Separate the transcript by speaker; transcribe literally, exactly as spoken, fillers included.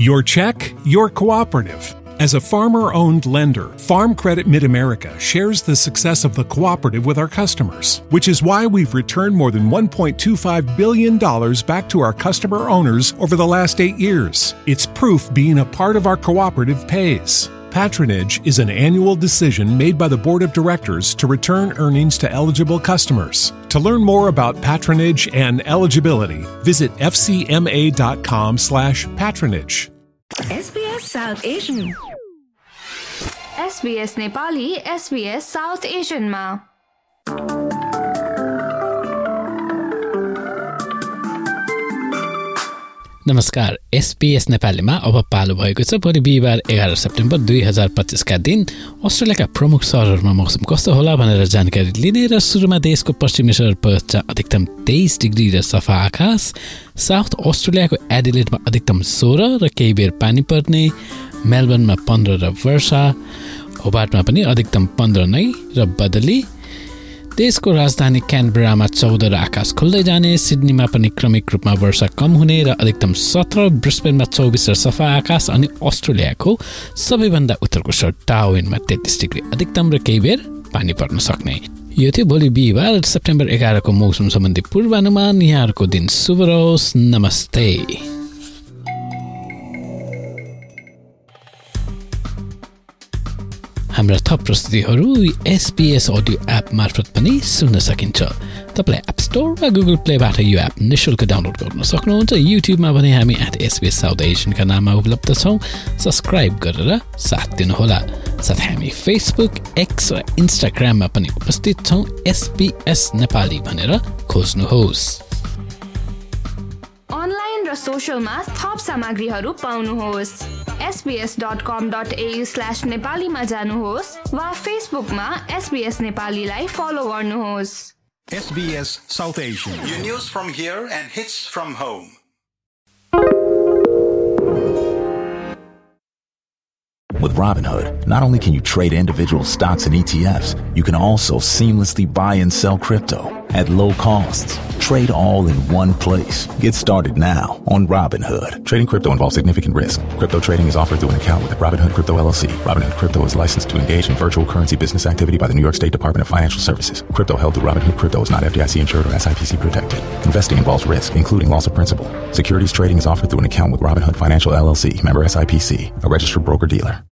Speaker 1: Your check, your cooperative. As a farmer-owned lender, Farm Credit Mid-America shares the success of the cooperative with our customers, which is why we've returned more than one point two five billion dollars back to our customer owners over the last eight years. It's proof being a part of our cooperative pays. Patronage is an annual decision made by the Board of Directors to return earnings to eligible customers. To learn more about patronage and eligibility, visit fcma.com slash patronage.
Speaker 2: S B S South Asian. S B S Nepali, S B S South Asian ma.
Speaker 3: नमस्कार, SBS नेपालीमा अब पालो भएको छ भोलि बिहिबार एघार September दुई हजार पच्चीसका दिन अस्ट्रेलियाका प्रमुख सहरहरूमा मौसम कस्तो होला भनेर जानकारी लिने र सुरुमा देशको पश्चिमी सहर अधिकतम तेइस डिग्री र सफा आकाश, साउथ अस्ट्रेलियाको एडिलेडमा अधिकतम सोह्र र केही बेर पानी पर्ने, मेलबर्नमा पन्ध्र र वर्षा, होबार्टमा पनि अधिकतम पन्ध्र नै र बदली, देशको राजधानी क्यानबेरामा चौध र आकाश खुल्दै जाने, सिडनीमा पनि क्रमिक रूपमा वर्षा कम हुने र अधिकतम सत्र, ब्रिस्बेनमा चौबिस र सफा आकाश अनि अस्ट्रेलियाको सबैभन्दा उत्तरको सहर डार्विनमा तेत्तीस डिग्री अधिकतम र केही बेर पानी पर्न सक्ने। यो थियो भोलि बिहिबार सेप्टेम्बर एघारको मौसम सम्बन्धी पूर्वानुमान। यहाँहरूको दिन शुभ रहोस्। नमस्ते। हाम्रा थप प्रस्तुतिहरू एसबीएस अडियो एप मार्फत पनि सुन्न सकिन्छ। तपाईले एप स्टोर वा गुगल प्लेबाट यो एप निःशुल्क डाउनलोड गर्न सक्नुहुन्छ। युट्युबमा पनि हामी एट एसबीएस साउथ एसियनका नाममा उपलब्ध छौँ। सब्सक्राइब गरेर साथ दिनुहोला। साथै हामी फेसबुक, एक्स र इन्स्टाग्राममा पनि उपस्थित छौँ। एसबीएस नेपाली भनेर खोज्नुहोस्।
Speaker 2: अनलाइन र सोशलमा थप सामग्रीहरू पाउनुहोस्। S B S dot com dot A U slash नेपालीमा जानुहोस् वा फेसबुकमा एसबीएस नेपालीलाई फलो गर्नुहोस्।
Speaker 4: S B S South Asian. Your news from here and hits from home.
Speaker 5: With Robinhood, not only can you trade individual stocks and E T Fs, you can also seamlessly buy and sell crypto at low costs. Trade all in one place. Get started now on Robinhood. Trading crypto involves significant risk. Crypto trading is offered through an account with Robinhood Crypto L L C. Robinhood Crypto is licensed to engage in virtual currency business activity by the New York State Department of Financial Services. Crypto held through Robinhood Crypto is not F D I C insured or S I P C protected. Investing involves risk, including loss of principal. Securities trading is offered through an account with Robinhood Financial L L C, member S I P C, a registered broker-dealer.